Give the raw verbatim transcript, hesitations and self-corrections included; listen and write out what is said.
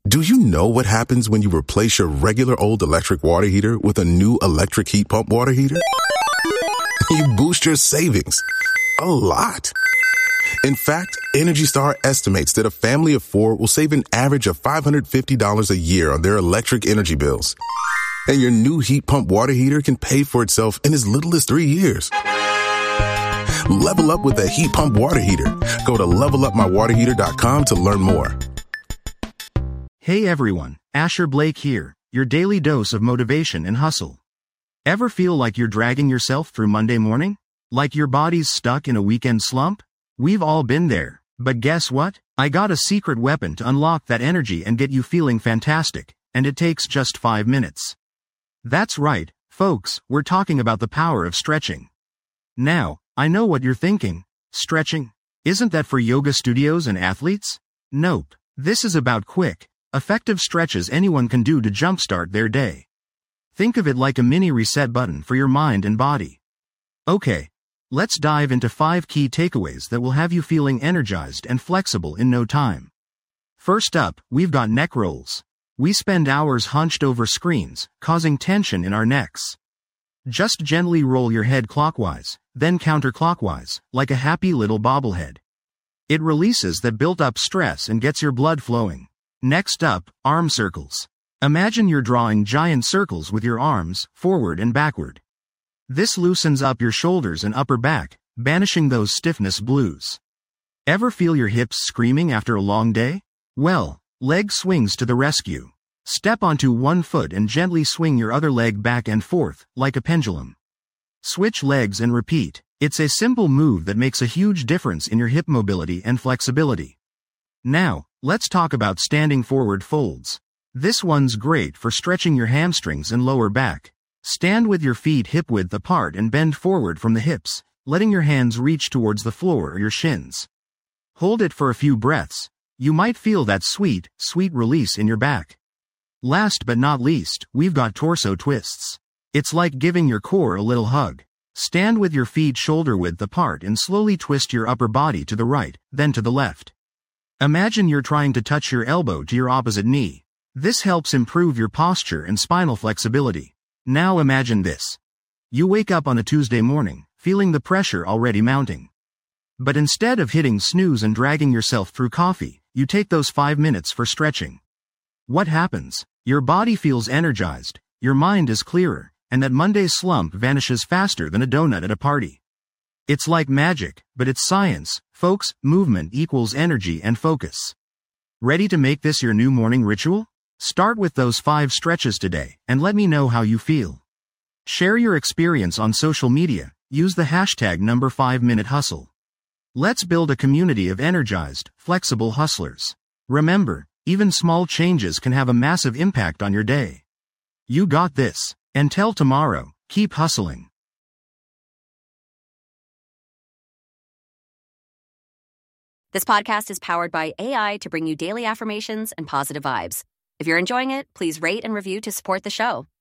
Do you know what happens when you replace your regular old electric water heater with a new electric heat pump water heater? You boost your savings a lot. In fact, Energy Star estimates that a family of four will save an average of five hundred fifty dollars a year on their electric energy bills. And your new heat pump water heater can pay for itself in as little as three years. Level up with a heat pump water heater. Go to level up my water heater dot com to learn more. Hey everyone, Asher Blake here, your daily dose of motivation and hustle. Ever feel like you're dragging yourself through Monday morning? Like your body's stuck in a weekend slump? We've all been there, but guess what? I got a secret weapon to unlock that energy and get you feeling fantastic, and it takes just five minutes. That's right, folks, we're talking about the power of stretching. Now, I know what you're thinking. Stretching? Isn't that for yoga studios and athletes? Nope. This is about quick, effective stretches anyone can do to jumpstart their day. Think of it like a mini reset button for your mind and body. Okay, let's dive into five key takeaways that will have you feeling energized and flexible in no time. First up, we've got neck rolls. We spend hours hunched over screens, causing tension in our necks. Just gently roll your head clockwise, then counterclockwise, like a happy little bobblehead. It releases that built-up stress and gets your blood flowing. Next up, arm circles. Imagine you're drawing giant circles with your arms, forward and backward. This loosens up your shoulders and upper back, banishing those stiffness blues. Ever feel your hips screaming after a long day? Well, leg swings to the rescue. Step onto one foot and gently swing your other leg back and forth, like a pendulum. Switch legs and repeat. It's a simple move that makes a huge difference in your hip mobility and flexibility. Now, let's talk about standing forward folds. This one's great for stretching your hamstrings and lower back. Stand with your feet hip-width apart and bend forward from the hips, letting your hands reach towards the floor or your shins. Hold it for a few breaths. You might feel that sweet, sweet release in your back. Last but not least, we've got torso twists. It's like giving your core a little hug. Stand with your feet shoulder-width apart and slowly twist your upper body to the right, then to the left. Imagine you're trying to touch your elbow to your opposite knee. This helps improve your posture and spinal flexibility. Now imagine this. You wake up on a Tuesday morning, feeling the pressure already mounting. But instead of hitting snooze and dragging yourself through coffee, you take those five minutes for stretching. What happens? Your body feels energized, your mind is clearer, and that Monday slump vanishes faster than a donut at a party. It's like magic, but it's science, folks. Movement equals energy and focus. Ready to make this your new morning ritual? Start with those five stretches today, and let me know how you feel. Share your experience on social media. Use the hashtag number five minute hustle. Let's build a community of energized, flexible hustlers. Remember, even small changes can have a massive impact on your day. You got this. Until tomorrow, keep hustling. This podcast is powered by A I to bring you daily affirmations and positive vibes. If you're enjoying it, please rate and review to support the show.